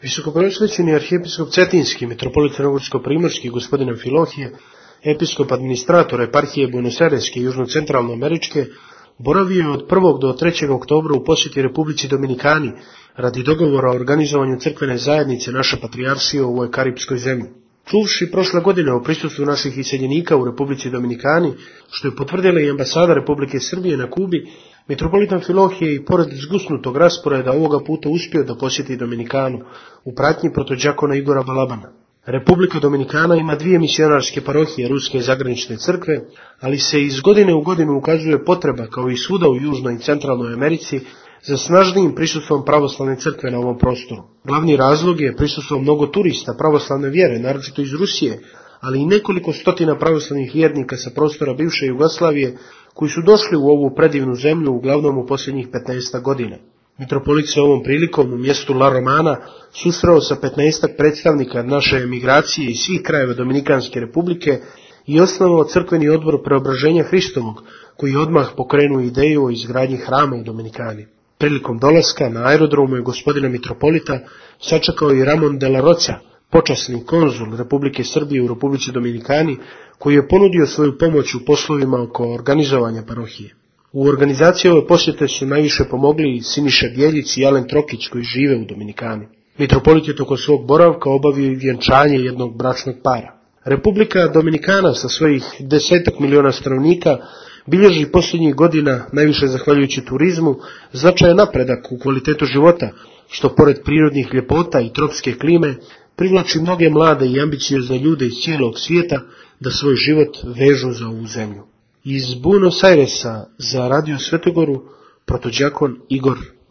Visokopreosvećeni arhijepiskop Cetinski, mitropolit crnogorsko-primorski gospodin Amfilohije, episkop administrator eparhije Buenos Aireske i južno-centralnoameričke, boravio je od 1. do 3. oktobra u posjeti Republici Dominikani radi dogovora o organizovanju crkvene zajednice naše patrijaršije u ovoj karipskoj zemlji. Čuvši prošle godine o prisustvu naših iseljenika u Republici Dominikani, što je potvrdila i ambasada Republike Srbije na Kubi, mitropolit Amfilohije i pored zgusnutog rasporeda ovoga puta uspio da posjeti Dominikanu u pratnji protodžakona Igora Balabana. Republika Dominikana ima 2 misionarske parohije Ruske zagranične crkve, ali se iz godine u godinu ukazuje potreba, kao i svuda u Južnoj i Centralnoj Americi, za snažnijim prisustvom pravoslavne crkve na ovom prostoru. Glavni razlog je prisustvo mnogo turista pravoslavne vjere, naročito iz Rusije, ali i nekoliko stotina pravoslavnih vjernika sa prostora bivše Jugoslavije, koji su došli u ovu predivnu zemlju uglavnom u posljednjih 15 godina. Mitropolit se ovom prilikom u mjestu La Romana susreo sa 15 predstavnika naše emigracije iz svih krajeva Dominikanske republike i osnovao crkveni odbor Preobraženja Hristovog, koji odmah pokrenuo ideju o izgradnji hrama u Dominikani. Prilikom dolaska na aerodromu je gospodina mitropolita sačekao i Ramon de la Roca, počasni konzul Republike Srbije u Republici Dominikani, koji je ponudio svoju pomoć u poslovima oko organizovanja parohije. U organizaciji ove posjete su najviše pomogli Siniša Bjeljić i Alen Trokić, koji žive u Dominikani. Mitropolit je tokom svog boravka obavio i vjenčanje jednog bračnog para. Republika Dominikana sa svojih 10 miliona stanovnika bilježi posljednjih godina, najviše zahvaljujući turizmu, značajan napredak u kvalitetu života, što pored prirodnih ljepota i tropske klime privlači mnoge mlade i ambiciozne ljude iz cijelog svijeta da svoj život vežu za ovu zemlju. Iz Buenos Airesa za Radio Svetogoru protodžakon Igor